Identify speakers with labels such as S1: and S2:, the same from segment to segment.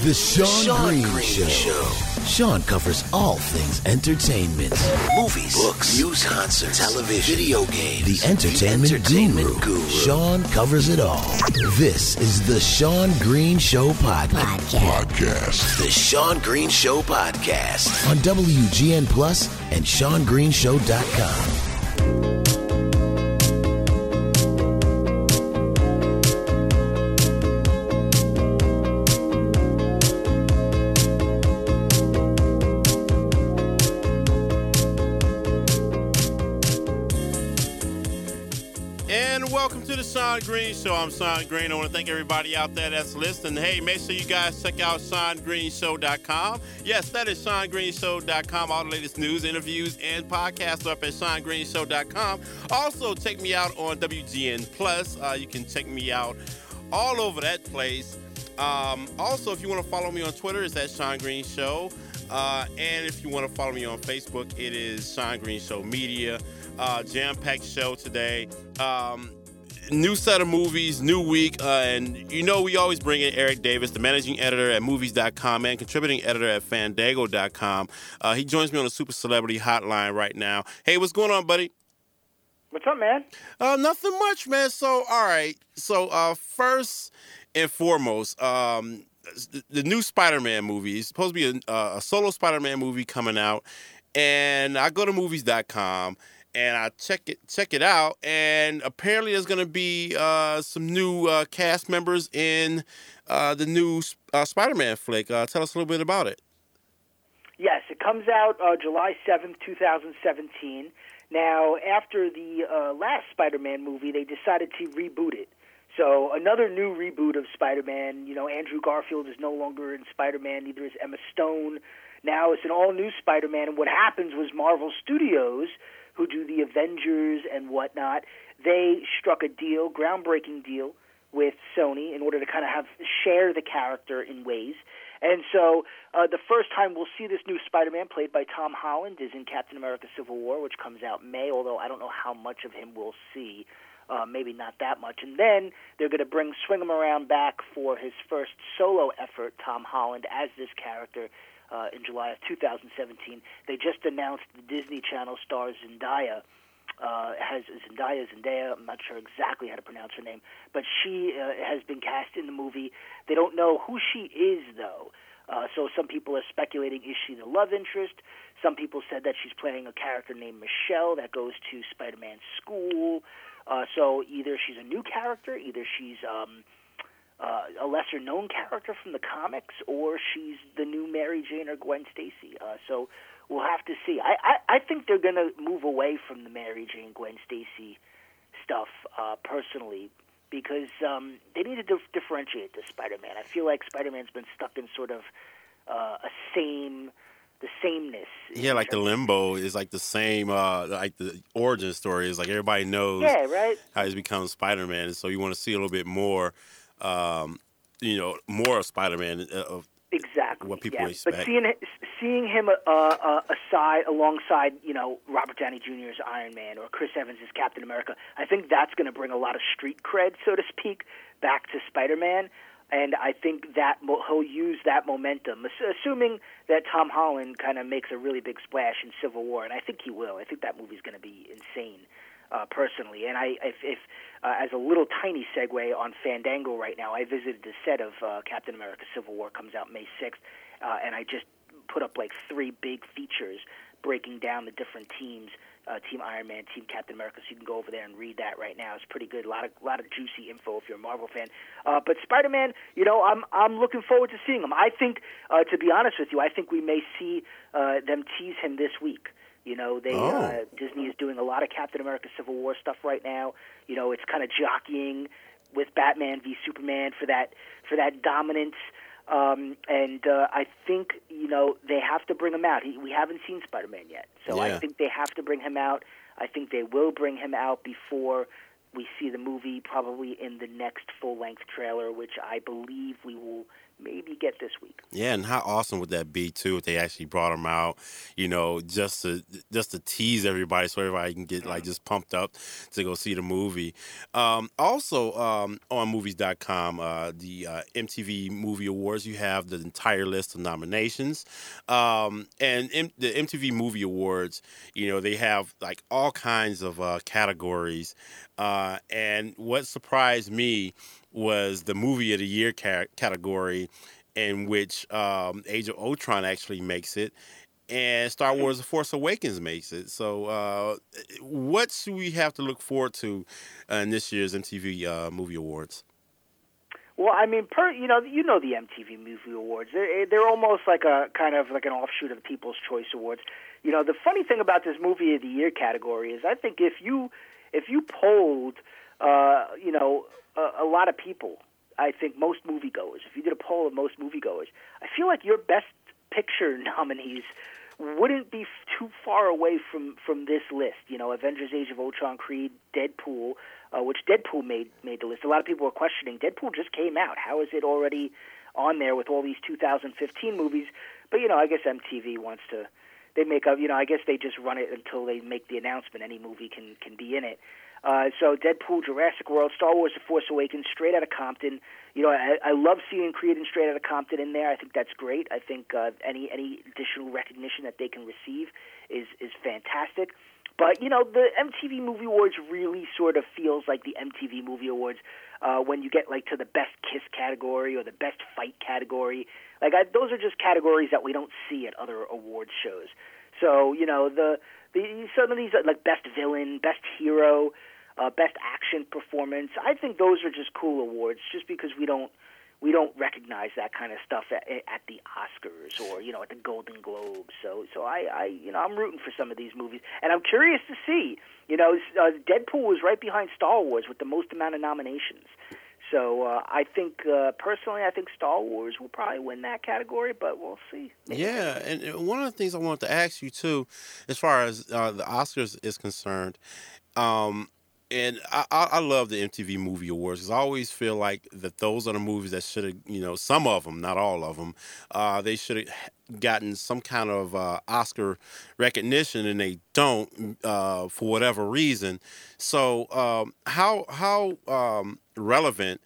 S1: The Sean Green Show. Sean covers all things entertainment.
S2: Movies, books, news, concerts, television, video games.
S1: The entertainment guru. Sean covers it all. This is the Sean Green Show podcast.
S2: The Sean Green Show podcast.
S1: On WGN Plus and SeanGreenShow.com.
S3: Welcome to the Sean Green Show. I'm Sean Green. I want to thank everybody out there that's listening. Hey, make sure you guys check out SeanGreenShow.com. Yes, that is SeanGreenShow.com. All the latest news, interviews, and podcasts are up at SeanGreenShow.com. Also, check me out on WGN Plus. You can check me out all over that place. Also, if you want to follow me on Twitter, it's at Sean Green Show. And if you want to follow me on Facebook, it is Sean Green Show Media. Jam-packed show today. New set of movies, new week, and you know we always bring in Eric Davis, the managing editor at Movies.com and contributing editor at Fandango.com. He joins me on the Super Celebrity Hotline right now. Hey, what's going on, buddy?
S4: What's up, man?
S3: Nothing much, man. So, all right. So, first and foremost, the new Spider-Man movie is supposed to be a solo Spider-Man movie coming out, and I go to Movies.com. And I check it out, and apparently there's going to be some new cast members in the new Spider-Man flick. Tell us a little bit about it.
S4: Yes, it comes out July 7th, 2017. Now, after the last Spider-Man movie, they decided to reboot it. So another new reboot of Spider-Man. You know, Andrew Garfield is no longer in Spider-Man, neither is Emma Stone. Now it's an all-new Spider-Man, and what happens was Marvel Studios, who do the Avengers and whatnot, they struck a deal, groundbreaking deal, with Sony in order to kind of share the character in ways. And so the first time we'll see this new Spider-Man, played by Tom Holland, is in Captain America Civil War, which comes out May, although I don't know how much of him we'll see. Maybe not that much. And then they're going to swing him around back for his first solo effort, Tom Holland, as this character, in July of 2017. They just announced the Disney Channel star Zendaya. Zendaya, I'm not sure exactly how to pronounce her name, but she has been cast in the movie. They don't know who she is, though. So some people are speculating, is she the love interest? Some people said that she's playing a character named Michelle that goes to Spider-Man's school. So either she's a new character, either she's a lesser-known character from the comics, or she's the new Mary Jane or Gwen Stacy. So we'll have to see. I think they're going to move away from the Mary Jane, Gwen Stacy stuff, personally, because they need to differentiate the Spider-Man. I feel like Spider-Man's been stuck in sort of the sameness.
S3: Yeah, like the limbo is like the same, like the origin story is like everybody knows how he's become Spider-Man, and so you want to see a little bit more. More of Spider-Man,
S4: exactly
S3: what people expect.
S4: But seeing him alongside, Robert Downey Jr. as Iron Man or Chris Evans as Captain America, I think that's going to bring a lot of street cred, so to speak, back to Spider-Man. And I think that he'll use that momentum, assuming that Tom Holland kind of makes a really big splash in Civil War, and I think he will. I think that movie's going to be insane. Personally, and if as a little tiny segue on Fandango right now, I visited the set of Captain America Civil War, comes out May 6th, and I just put up like 3 big features breaking down the different teams, Team Iron Man, Team Captain America, so you can go over there and read that right now. It's pretty good, a lot of juicy info if you're a Marvel fan. But Spider-Man, I'm looking forward to seeing him. I think, to be honest with you, I think we may see them tease him this week. Disney is doing a lot of Captain America Civil War stuff right now. It's kind of jockeying with Batman v Superman for that dominance. I think, they have to bring him out. We haven't seen Spider-Man yet. So I think they have to bring him out. I think they will bring him out before we see the movie, probably in the next full-length trailer, which I believe we will maybe get this week.
S3: Yeah, and how awesome would that be too if they actually brought them out, just to tease everybody so everybody can get like just pumped up to go see the movie. Also on movies.com, the MTV Movie Awards, you have the entire list of nominations, and the MTV Movie Awards, they have like all kinds of categories, and what surprised me was the Movie of the Year category, in which Age of Ultron actually makes it, and Star Wars: The Force Awakens makes it. So what should we have to look forward to in this year's MTV Movie Awards?
S4: Well, I mean, the MTV Movie Awards. They're almost like a kind of like an offshoot of the People's Choice Awards. The funny thing about this Movie of the Year category is I think if you polled, a lot of people, I think most moviegoers, if you did a poll of most moviegoers, I feel like your Best Picture nominees wouldn't be too far away from this list. Avengers: Age of Ultron, Creed, Deadpool, which Deadpool made the list. A lot of people were questioning, Deadpool just came out. How is it already on there with all these 2015 movies? But, I guess MTV wants to, I guess they just run it until they make the announcement. Any movie can be in it. So Deadpool, Jurassic World, Star Wars: The Force Awakens, Straight Outta Compton. I love seeing Creed and Straight Outta Compton in there. I think that's great. I think any additional recognition that they can receive is fantastic. But, the MTV Movie Awards really sort of feels like the MTV Movie Awards when you get like to the Best Kiss category or the Best Fight category. Those are just categories that we don't see at other awards shows. So, some of these like Best Villain, Best Hero, Best Action Performance. I think those are just cool awards, just because we don't recognize that kind of stuff at the Oscars or at the Golden Globes. So I'm rooting for some of these movies, and I'm curious to see. Deadpool was right behind Star Wars with the most amount of nominations. So I think personally, I think Star Wars will probably win that category, but we'll see.
S3: Yeah, and one of the things I wanted to ask you too, as far as the Oscars is concerned, and I love the MTV Movie Awards because I always feel like that those are the movies that should have, some of them, not all of them, they should have gotten some kind of Oscar recognition, and they don't for whatever reason. So how relevant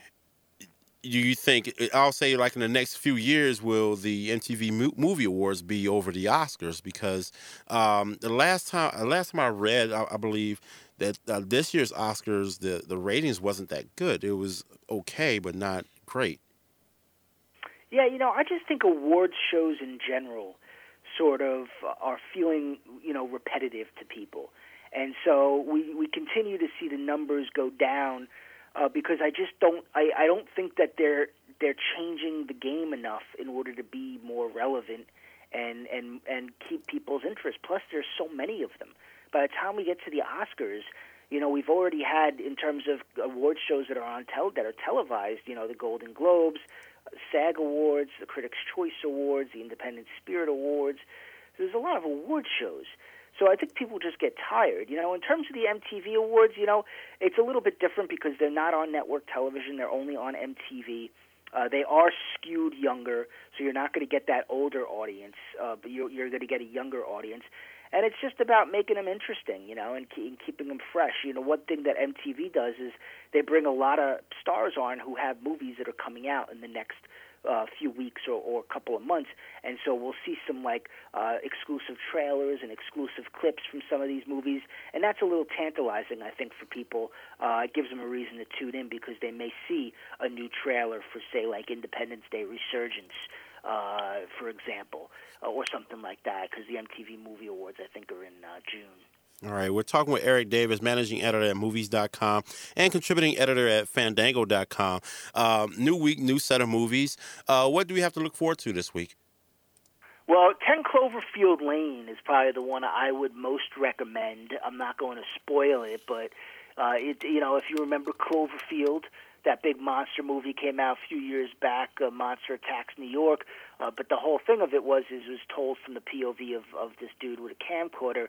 S3: do you think, I'll say like in the next few years, will the MTV Movie Awards be over the Oscars? Because the last time I read, I believe that this year's Oscars, the ratings wasn't that good. It was okay, but not great.
S4: Yeah, I just think awards shows in general sort of are feeling, repetitive to people. And so we continue to see the numbers go down because I don't think that they're changing the game enough in order to be more relevant and keep people's interest. Plus, there's so many of them. By the time we get to the Oscars, we've already had, in terms of award shows that are that are televised, the Golden Globes, SAG Awards, the Critics' Choice Awards, the Independent Spirit Awards. There's a lot of award shows. So I think people just get tired. In terms of the MTV Awards, it's a little bit different because they're not on network television. They're only on MTV. They are skewed younger, so you're not going to get that older audience, but you're going to get a younger audience. And it's just about making them interesting, and keeping them fresh. One thing that MTV does is they bring a lot of stars on who have movies that are coming out in the next few weeks or a couple of months. And so we'll see some exclusive trailers and exclusive clips from some of these movies. And that's a little tantalizing, I think, for people. It gives them a reason to tune in because they may see a new trailer for, say, like Independence Day Resurgence, for example, or something like that, because the MTV Movie Awards, I think, are in June.
S3: All right, we're talking with Eric Davis, managing editor at Movies.com and contributing editor at Fandango.com. New week, new set of movies. What do we have to look forward to this week?
S4: Well, 10 Cloverfield Lane is probably the one I would most recommend. I'm not going to spoil it, but if you remember Cloverfield, that big monster movie came out a few years back, Monster Attacks New York. But the whole thing of it was told from the POV of this dude with a camcorder.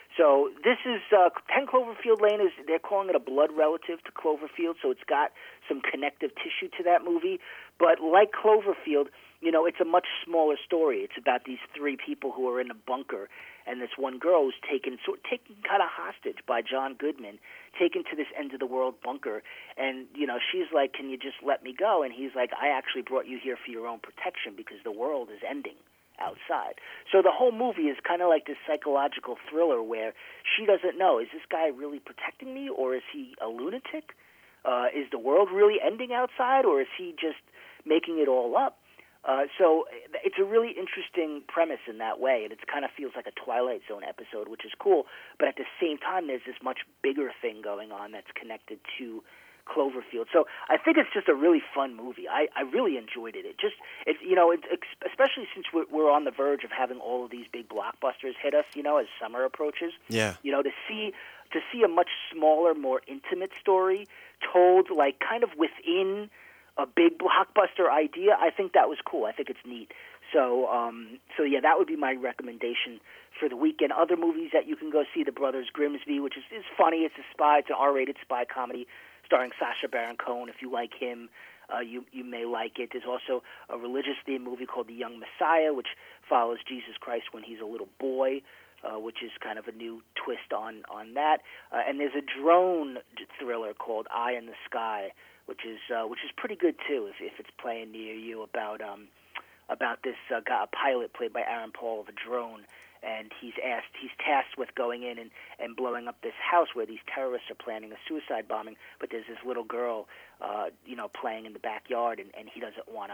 S4: So this is 10 Cloverfield Lane. They're calling it a blood relative to Cloverfield, so it's got some connective tissue to that movie. But like Cloverfield, it's a much smaller story. It's about these three people who are in a bunker, and this one girl who's taken kind of hostage by John Goodman, taken to this end-of-the-world bunker. And, she's like, can you just let me go? And he's like, I actually brought you here for your own protection because the world is ending outside. So the whole movie is kind of like this psychological thriller where she doesn't know, is this guy really protecting me, or is he a lunatic? Is the world really ending outside, or is he just making it all up? So it's a really interesting premise in that way, and it kind of feels like a Twilight Zone episode, which is cool. But at the same time, there's this much bigger thing going on that's connected to Cloverfield. So I think it's just a really fun movie. I really enjoyed it. Especially since we're on the verge of having all of these big blockbusters hit us, as summer approaches.
S3: Yeah.
S4: To see a much smaller, more intimate story told like kind of within a big blockbuster idea, I think that was cool. I think it's neat. So yeah, that would be my recommendation for the weekend. Other movies that you can go see, The Brothers Grimsby, which is funny. It's an R-rated spy comedy starring Sacha Baron Cohen. If you like him, you may like it. There's also a religious-themed movie called The Young Messiah, which follows Jesus Christ when he's a little boy, which is kind of a new twist on that. And there's a drone thriller called Eye in the Sky, which is pretty good too if it's playing near you, about this guy, a pilot played by Aaron Paul of a drone, and he's tasked with going in and blowing up this house where these terrorists are planning a suicide bombing, but there's this little girl playing in the backyard, and he doesn't want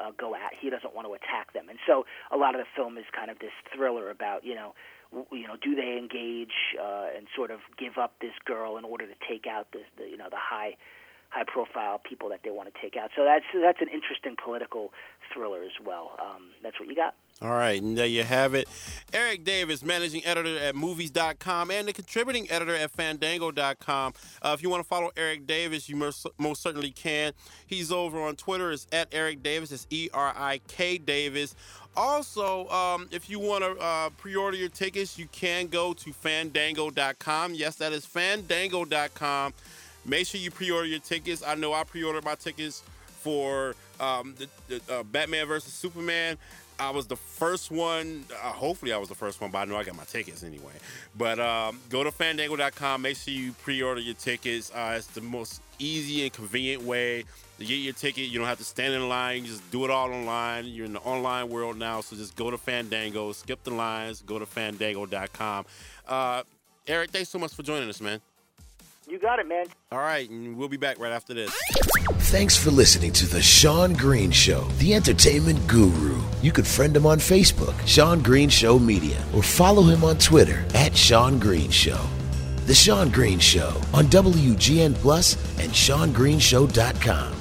S4: to attack them. And so a lot of the film is kind of this thriller about do they engage and sort of give up this girl in order to take out the high-profile people that they want to take out. So that's an interesting political thriller as well. That's what you got.
S3: All right, and there you have it. Eric Davis, managing editor at Movies.com and the contributing editor at Fandango.com. If you want to follow Eric Davis, you most certainly can. He's over on Twitter. It's at Eric Davis. It's ERIK Davis. Also, if you want to pre-order your tickets, you can go to Fandango.com. Yes, that is Fandango.com. Make sure you pre-order your tickets. I know I pre-ordered my tickets for the Batman vs. Superman. I was the first one. Hopefully I was the first one, but I know I got my tickets anyway. But go to Fandango.com. Make sure you pre-order your tickets. It's the most easy and convenient way to get your ticket. You don't have to stand in line. You just do it all online. You're in the online world now, so just go to Fandango. Skip the lines. Go to Fandango.com. Eric, thanks so much for joining us, man.
S4: You got it, man.
S3: All right, and we'll be back right after this.
S1: Thanks for listening to The Sean Green Show, the entertainment guru. You can friend him on Facebook, Sean Green Show Media, or follow him on Twitter at Sean Green Show. The Sean Green Show on WGN Plus and SeanGreenShow.com.